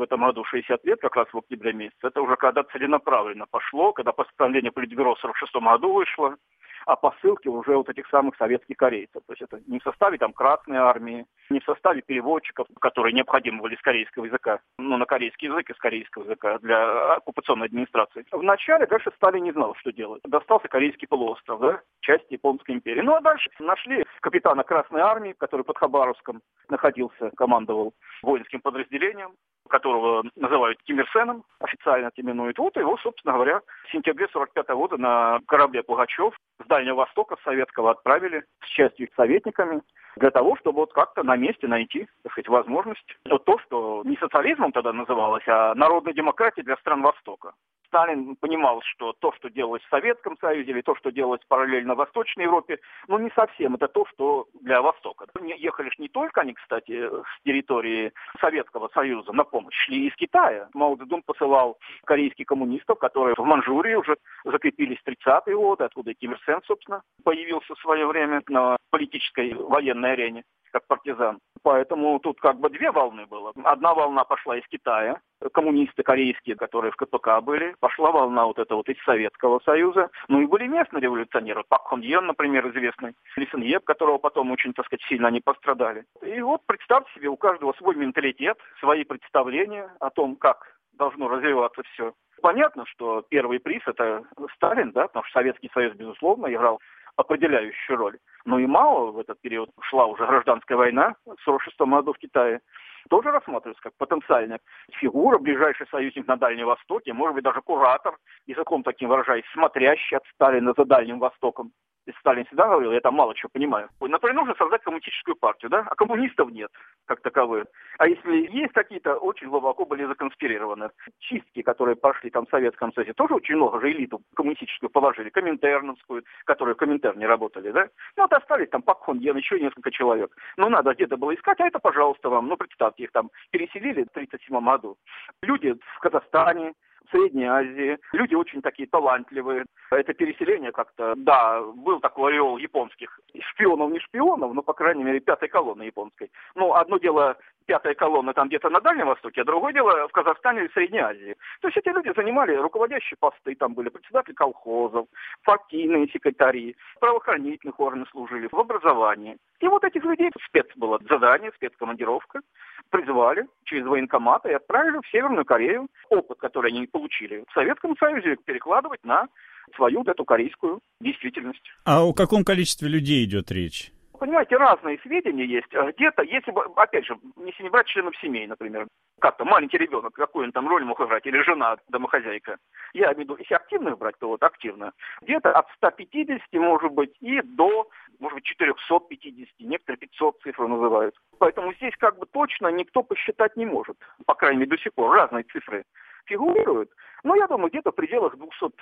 этом году 60 лет, как раз в октябре месяце. Это уже когда целенаправленно пошло, когда постановление Политбюро в 46 году вышло, а посылки уже вот этих самых советских корейцев. То есть это не в составе там Красной армии, не в составе переводчиков, которые необходимы были с корейского языка, на корейский язык из корейского языка для оккупационной администрации. Вначале дальше Сталин не знал, что делать. Достался Корейский полуостров, да, часть Японской империи. Ну а дальше нашли капитана Красной армии, который под Хабаровском находился, командовал воинским подразделением, которого называют Ким Ир Сеном, официально это именуют. Вот его, собственно говоря, в сентябре 45 года на корабле «Пугачев» с Дальнего Востока, с советского, отправили с частью советниками для того, чтобы вот как-то на месте найти, так сказать, возможность. Вот то, что не социализмом тогда называлось, а народной демократией для стран Востока. Сталин понимал, что то, что делалось в Советском Союзе, или то, что делалось параллельно в Восточной Европе, не совсем это то, что для Востока. Ехали ж не только они, кстати, с территории Советского Союза на помощь, шли из Китая. Мао Цзэдун посылал корейских коммунистов, которые в Манчжурии уже закрепились в 30-е годы, откуда Ким Ир Сен, собственно, появился в свое время на политической военной арене как партизан. Поэтому тут как бы две волны было. Одна волна пошла из Китая, коммунисты корейские, которые в КПК были. Пошла волна вот эта вот из Советского Союза. Ну и были местные революционеры. Пак Хон Йен, например, известный. Ли Сен Еп, которого потом очень, так сказать, сильно они пострадали. И вот представьте себе, у каждого свой менталитет, свои представления о том, как должно развиваться все. Понятно, что первый приз это Сталин, да, потому что Советский Союз, безусловно, играл определяющую роль. Но и Мао в этот период шла уже гражданская война в 1946 году в Китае. Тоже рассматривается как потенциальная фигура, ближайший союзник на Дальнем Востоке, может быть даже куратор, языком таким выражаясь, смотрящий от Сталина за Дальним Востоком. И Сталин всегда говорил, я там мало чего понимаю. Например, нужно создать коммунистическую партию, да? А коммунистов нет, как таковых. А если есть какие-то, очень глубоко были законспирированы. Чистки, которые пошли там в Советском Союзе, тоже очень много же элиту коммунистическую положили, коминтерновскую, которые в Коминтерне работали, да? Вот остались там Пак Хон Йен, еще несколько человек. Надо где-то было искать, а это, пожалуйста, вам. Представьте, их там переселили в 1937 году. Люди в Казахстане, в Средней Азии. Люди очень такие талантливые. Это переселение как-то, да, был такой ореол японских шпионов, не шпионов, но, по крайней мере, пятой колонны японской. Одно дело пятая колонна там где-то на Дальнем Востоке, а другое дело в Казахстане и Средней Азии. То есть эти люди занимали руководящие посты, там были председатели колхозов, партийные секретари, в правоохранительных органах служили, в образовании. И вот этих людей, было задание, спецкомандировка, призвали через военкомат и отправили в Северную Корею. Опыт, который они получили в Советском Союзе, перекладывать на свою эту корейскую действительность. А о каком количестве людей идет речь? Понимаете, разные сведения есть. Где-то, если бы, опять же, если не брать членов семей, например, как-то маленький ребенок, какую он там роль мог играть, или жена, домохозяйка. Я имею в виду, если активных брать, то вот активно. Где-то от 150, может быть, и до, может быть, 450, некоторые 500 цифры называют. Поэтому здесь как бы точно никто посчитать не может. По крайней мере, до сих пор разные цифры фигурируют. Но я думаю, где-то в пределах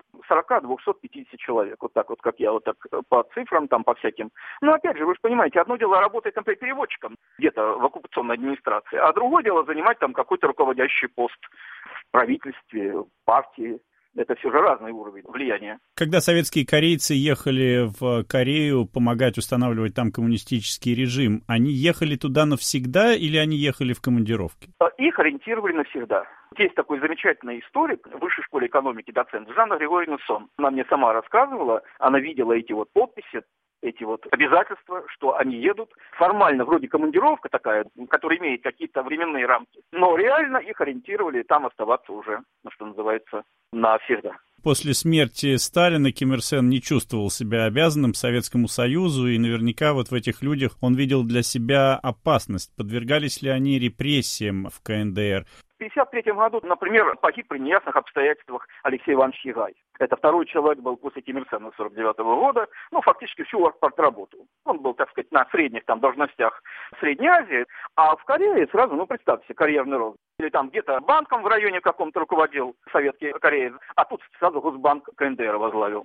240-250 человек. Вот так вот, как я, вот так по цифрам, там, по всяким. Но опять же, вы же понимаете, одно дело работать, например, переводчиком где-то в оккупационной администрации, а другое дело занимать там какой-то руководящий пост в правительстве, в партии. Это все же разный уровень влияния. Когда советские корейцы ехали в Корею помогать устанавливать там коммунистический режим, они ехали туда навсегда или они ехали в командировке? Их ориентировали навсегда. Есть такой замечательный историк в Высшей школе экономики, доцент Жанна Григорьевна Сон. Она мне сама рассказывала, она видела эти вот подписи, эти вот обязательства, что они едут. Формально вроде командировка такая, которая имеет какие-то временные рамки. Но реально их ориентировали там оставаться уже, что называется, навсегда. После смерти Сталина Ким Ир Сен не чувствовал себя обязанным Советскому Союзу, и наверняка вот в этих людях он видел для себя опасность. Подвергались ли они репрессиям в КНДР? В 1953 году, например, погиб при неясных обстоятельствах Алексей Иванович Ягай. Это второй человек был после Ким Ир Сена 1949 года, фактически всю работу. Он был, так сказать, на средних там должностях в Средней Азии, а в Корее сразу, представьте себе, карьерный рост. Или там где-то банком в районе каком-то руководил советский кореец, а тут сразу Госбанк КНДР возглавил.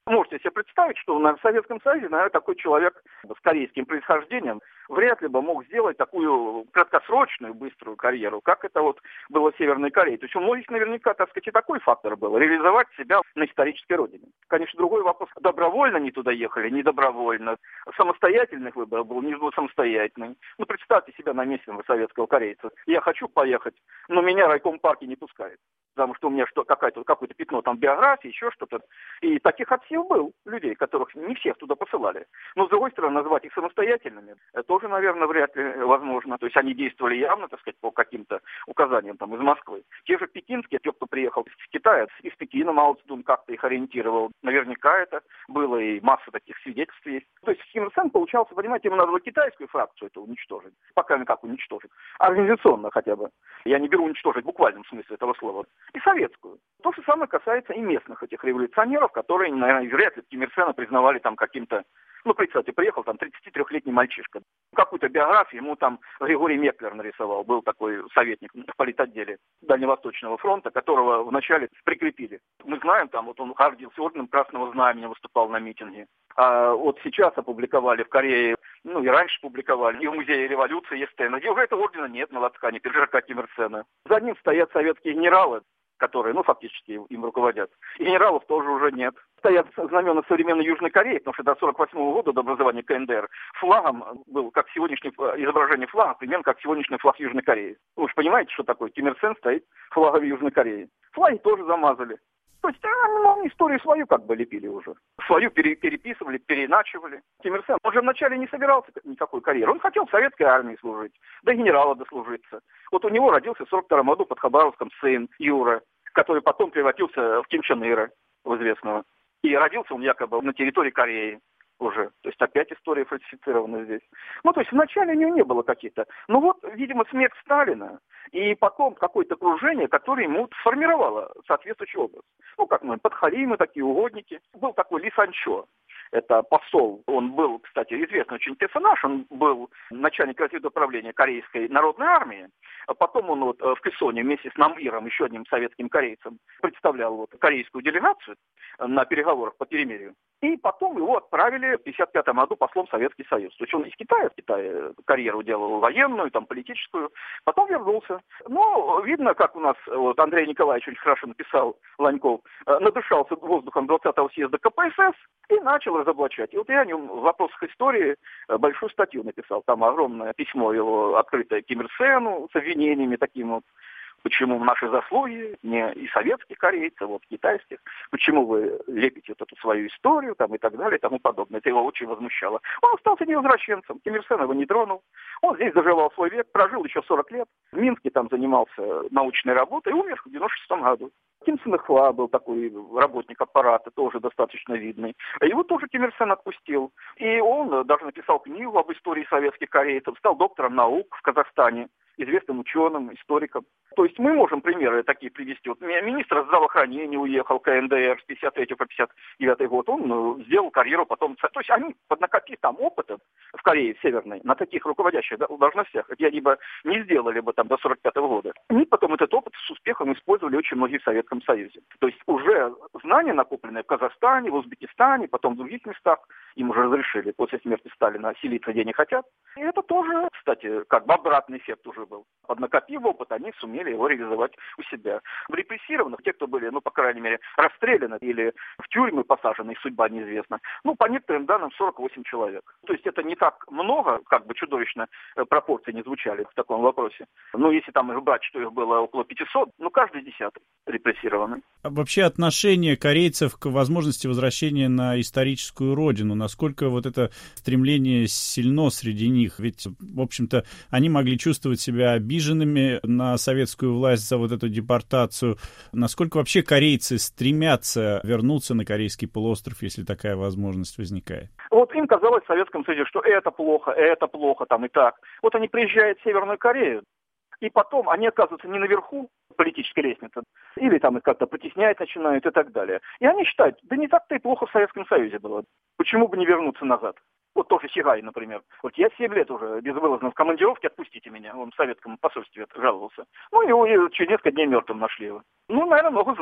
Можете себе представить, что в Советском Союзе, наверное, такой человек с корейским происхождением вряд ли бы мог сделать такую краткосрочную, быструю карьеру, как это вот было в Северной Корее. То есть у многих наверняка, так сказать, и такой фактор был, реализовать себя на исторической родине. Конечно, другой вопрос, добровольно они туда ехали, не добровольно. Самостоятельных выборов был, не был самостоятельный. Ну, представьте себя на месте советского корейца. Я хочу поехать, но меня райком партии не пускает. Потому что у меня какое-то пятно там в биографии, еще что-то. И таких отсев был людей, которых не всех туда посылали. Но, с другой стороны, назвать их самостоятельными тоже, наверное, вряд ли возможно. То есть они действовали явно, так сказать, по каким-то указаниям там из Москвы. Те же пекинские, те, кто приехал из Китая, из Пекина Мао Цзэдун как-то их ориентировал. Наверняка это было, и масса таких свидетельств есть. То есть Ким Ир Сен получался, понимаете, ему надо было китайскую фракцию это уничтожить. Пока никак уничтожить. Организационно хотя бы. Я не беру уничтожить в буквальном смысле этого слова. И советскую. То же самое касается и местных этих революционеров, которые, наверное, вряд ли Ким Ир Сена признавали там каким-то, ну, представьте, приехал там 33-летний мальчишка. Какую-то биографию ему там Григорий Меклер нарисовал. Был такой советник в политотделе Дальневосточного фронта, которого вначале прикрепили. Мы знаем, там вот он гордился орденом Красного Знамени, выступал на митинге. А вот сейчас опубликовали в Корее, ну и раньше публиковали, и в Музее революции есть стенд, где уже этого ордена нет на лацкане, пиджака Ким Ир Сена. За ним стоят советские генералы, которые, ну, фактически им руководят. И генералов тоже уже нет. Стоят знамена современной Южной Кореи, потому что до 1948 года, до образования КНДР, флагом был, как сегодняшнее изображение флага, примерно как сегодняшний флаг Южной Кореи. Вы же понимаете, что такое? Ким Ир Сен стоит флагом Южной Кореи. Флаги тоже замазали. То есть, историю свою как бы лепили уже. Свою переписывали, переиначивали. Ким Ир Сен, он же вначале не собирался никакой карьеры. Он хотел в советской армии служить, до генерала дослужиться. Вот у него родился в 1942 году под Хабаровском сын Юра, который потом превратился в Ким Чен Ира, в известного. И родился он якобы на территории Кореи уже. То есть опять история фальсифицирована здесь. Ну, то есть вначале у него не было каких-то. Ну вот, видимо, смерть Сталина и потом какое-то окружение, которое ему сформировало соответствующий образ. Ну, как мы, подхалимы такие, угодники. Был такой Ли Санчо. Это посол. Он был, кстати, известный очень персонаж. Он был начальник разведуправления Корейской народной армии. А потом он вот в Кэсоне вместе с Намвиром, еще одним советским корейцем, представлял вот корейскую делегацию на переговорах по перемирию. И потом его отправили в 1955 году послом в Советский Союз. То есть он из Китая, в Китае карьеру делал военную, там, политическую. Потом вернулся. Но видно, как у нас вот Андрей Николаевич очень хорошо написал, Ланьков, надышался воздухом 20-го съезда КПСС и начал разоблачать. И вот я о нем в вопросах истории большую статью написал. Там огромное письмо его открытое Ким Ир Сену с обвинениями таким вот. Почему наши заслуги не и советских корейцев, вот китайских, почему вы лепите вот эту свою историю там, и так далее и тому подобное. Это его очень возмущало. Он остался невозвращенцем, Ким Ир Сен его не тронул. Он здесь доживал свой век, прожил еще 40 лет. В Минске там занимался научной работой и умер в 1996 году. Ким Сын Хва был такой работник аппарата, тоже достаточно видный. Его тоже Ким Ир Сен отпустил. И он даже написал книгу об истории советских корейцев, стал доктором наук в Казахстане, известным ученым, историком. То есть мы можем примеры такие привести. Вот министр здравоохранения уехал в КНДР с 53 по 59 год. Он сделал карьеру потом. То есть они, поднакопив там опыта в Корее в Северной, на таких руководящих должностях, где они бы не сделали бы там до 45 года. Они потом этот опыт с успехом использовали очень многие в Советском Союзе. То есть уже знания, накопленные в Казахстане, в Узбекистане, потом в других местах, им уже разрешили после смерти Сталина селиться где не хотят. И это тоже, кстати, как бы обратный эффект уже был. Поднакопив опыт, они сумели его реализовать у себя. В репрессированных, те, кто были, ну, по крайней мере, расстреляны или в тюрьмы посажены, их судьба неизвестна, ну, по некоторым данным, 48 человек. То есть это не так много, как бы чудовищно пропорции не звучали в таком вопросе. Но если там их брать, что их было около 500, ну, каждый десятый репрессированный. А вообще отношение корейцев к возможности возвращения на историческую родину, насколько вот это стремление сильно среди них? Ведь, в общем-то, они могли чувствовать себя обиженными на советскую власть за вот эту депортацию. Насколько вообще корейцы стремятся вернуться на Корейский полуостров, если такая возможность возникает? Вот им казалось в Советском Союзе, что это плохо, там и так. Вот они приезжают в Северную Корею, и потом они оказываются не наверху политической лестницы, или там их как-то притеснять начинают и так далее. И они считают, да не так-то и плохо в Советском Союзе было. Почему бы не вернуться назад? Вот тоже Сигай, например. Вот я 7 лет уже безвылазно в командировке, отпустите меня. Он в советском посольстве жаловался. Ну, и через несколько дней мертвым нашли его. Ну, наверное, много знал.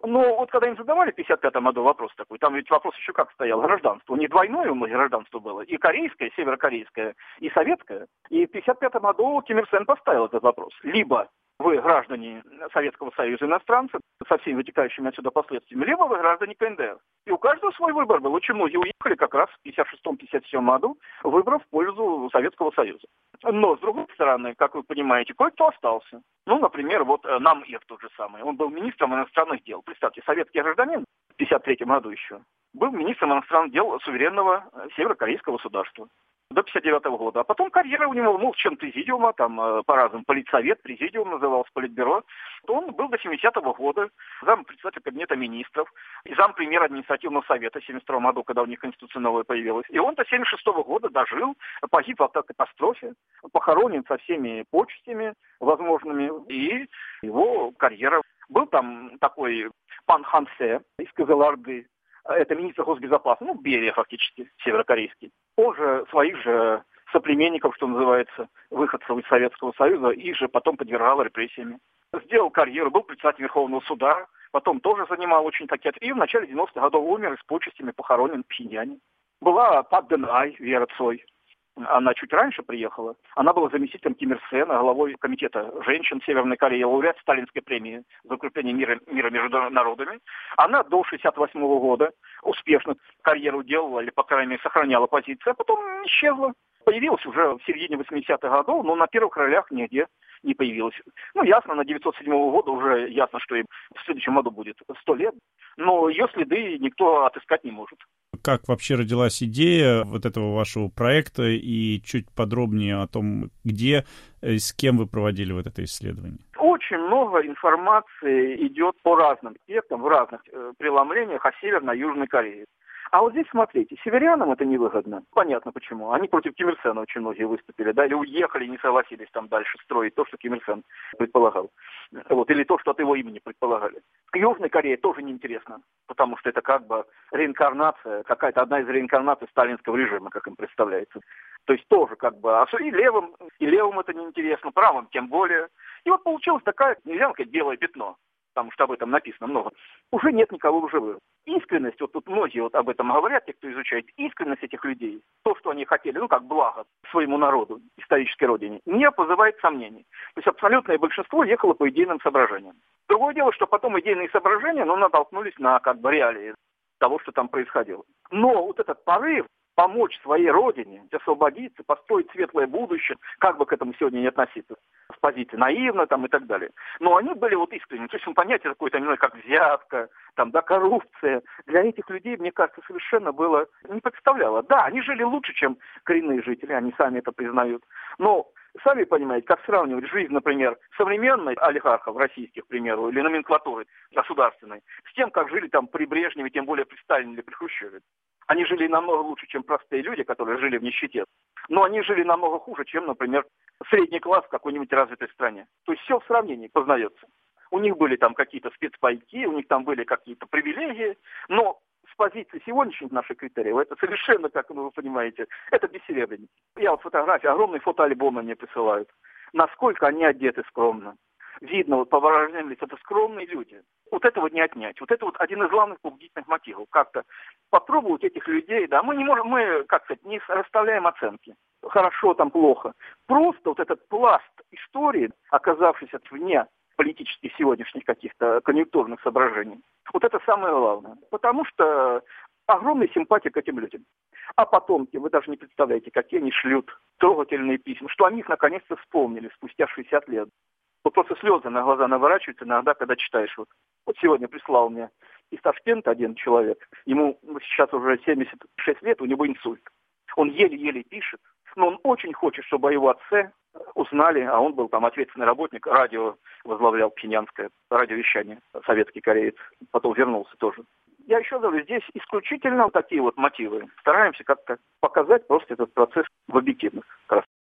Но вот когда им задавали в 55-м году вопрос такой, там ведь вопрос еще как стоял, гражданство. У них двойное у многих гражданство было, и корейское, северокорейское, и советское. И в 55-м году Ким Ир Сен поставил этот вопрос. Либо вы граждане Советского Союза, иностранцы, со всеми вытекающими отсюда последствиями, либо вы граждане КНДР. И у каждого свой выбор был. Очень многие уехали как раз в 56-57 году, выбрав в пользу Советского Союза. Но, с другой стороны, как вы понимаете, кое-кто остался. Ну, например, вот Намир тот же самый. Он был министром иностранных дел. Представьте, советский гражданин в 53 году еще был министром иностранных дел суверенного северокорейского государства до 59 года. А потом карьера у него, член президиума, там по-разному, политсовет, президиум назывался, политбюро. Он был до 70-го года зампредседателя кабинета министров и зампремьера административного совета в 72 году, когда у них конституция новая появилась. И он до 76-го года дожил, погиб в автокатастрофе, похоронен со всеми почестями возможными, и его карьера. Был там такой пан Хан Се из Кызылорды, это министр госбезопасности, Берия фактически, северокорейский. Он же своих же соплеменников, что называется, выходцев из Советского Союза, их же потом подвергал репрессиями. Сделал карьеру, был председателем Верховного суда, потом тоже занимал очень такие... И в начале 90-х годов умер и с почестями похоронен в Пхеньяне. Была Пак Ден Ай, Вера Цой. Она чуть раньше приехала. Она была заместителем Ким Ир Сена, главой комитета женщин Северной Кореи, лауреат Сталинской премии за укрепление мира между народами. Она до 68 года успешно карьеру делала, или, по крайней мере, сохраняла позиции, а потом исчезла. Появилась уже в середине 80-х годов, но на первых ролях нигде не появилась. Ясно, на 907 года уже ясно, что им в следующем году будет 100 лет, но ее следы никто отыскать не может. Как вообще родилась идея вот этого вашего проекта и чуть подробнее о том, где и с кем вы проводили вот это исследование? Очень много информации идет по разным текстам, в разных преломлениях о Северной и Южной Корее. А вот здесь, смотрите, северянам это невыгодно. Понятно почему. Они против Ким Ир Сена очень многие выступили, да, или уехали, не согласились там дальше строить то, что Ким Ир Сен предполагал. Или то, что от его имени предполагали. Южной Корее тоже неинтересно, потому что это как бы реинкарнация, какая-то одна из реинкарнаций сталинского режима, как им представляется. То есть тоже как бы, и левым это неинтересно, правым тем более. И вот получилась такая, нельзя сказать, белое пятно, потому что об этом написано много. Уже нет никого в живых. Искренность, вот тут многие вот об этом говорят, те, кто изучает, искренность этих людей, то, что они хотели, как благо своему народу, исторической родине, не вызывает сомнений. То есть абсолютное большинство ехало по идейным соображениям. Другое дело, что потом идейные соображения, натолкнулись на реалии того, что там происходило. Но вот этот порыв помочь своей родине освободиться, построить светлое будущее, как бы к этому сегодня не относиться, с позиции наивно и так далее. Но они были искренними. То есть понятие какое-то, не знаю, как взятка, коррупция. Для этих людей, мне кажется, совершенно было не представляло. Да, они жили лучше, чем коренные жители, они сами это признают. Но сами понимаете, как сравнивать жизнь, например, современных олигархов российских, к примеру, или номенклатуры государственной, с тем, как жили при Брежневе, тем более при Сталине или при Хрущеве. Они жили намного лучше, чем простые люди, которые жили в нищете. Но они жили намного хуже, чем, например, средний класс в какой-нибудь развитой стране. То есть все в сравнении познается. У них были какие-то спецпайки, у них там были какие-то привилегии, но с позиции сегодняшних наших критериев, это совершенно, как вы понимаете, это бессеребренники. Я фотографии, огромные фотоальбомы мне присылают. Насколько они одеты скромно. Видно, по выражениям лиц, это скромные люди. Вот этого не отнять. Вот это один из главных побудительных мотивов. Как-то попробовать этих людей, мы не можем, не расставляем оценки. Хорошо, плохо. Просто этот пласт истории, оказавшийся вне политических сегодняшних каких-то конъюнктурных соображений. Вот это самое главное. Потому что огромная симпатия к этим людям. А потомки, вы даже не представляете, какие они шлют трогательные письма, что о них наконец-то вспомнили спустя 60 лет. Вот просто слезы на глаза наворачиваются иногда, когда читаешь. Вот сегодня прислал мне из Ташкента один человек, ему сейчас уже 76 лет, у него инсульт. Он еле-еле пишет, но он очень хочет, чтобы о его отце узнали, а он был ответственный работник, радио возглавлял пхеньянское радиовещание, советский кореец, потом вернулся тоже. Я еще говорю, здесь исключительно такие мотивы. Стараемся как-то показать просто этот процесс в объективных красках.